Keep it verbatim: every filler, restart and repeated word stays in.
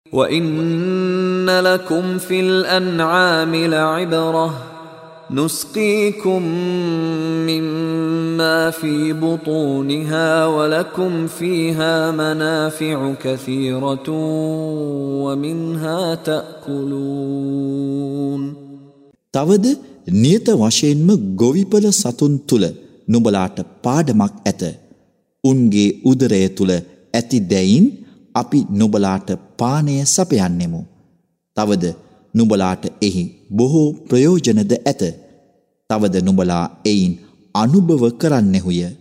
وَإِنَّ لَكُمْ فِي الْأَنْعَامِ لَعِبْرَةً نُسْقِيكُم مِّمَّا فِي بُطُونِهَا وَلَكُمْ فِيهَا مَنَافِعُ كَثِيرَةٌ وَمِنْهَا تَأْكُلُونَ. තවද නියත වශයෙන්ම ගොවිපළ සතුන් තුල නුඹලාට පාඩමක් ඇත. උන්ගේ උදරය තුල ඇති දැයින් අපි නුඹලාට පානය සපයන්නෙමු. තවද නුඹලාට එහි බොහෝ ප්‍රයෝජනද ඇත. තවද නුඹලා එයින් අනුභව කරන්නෙහුය.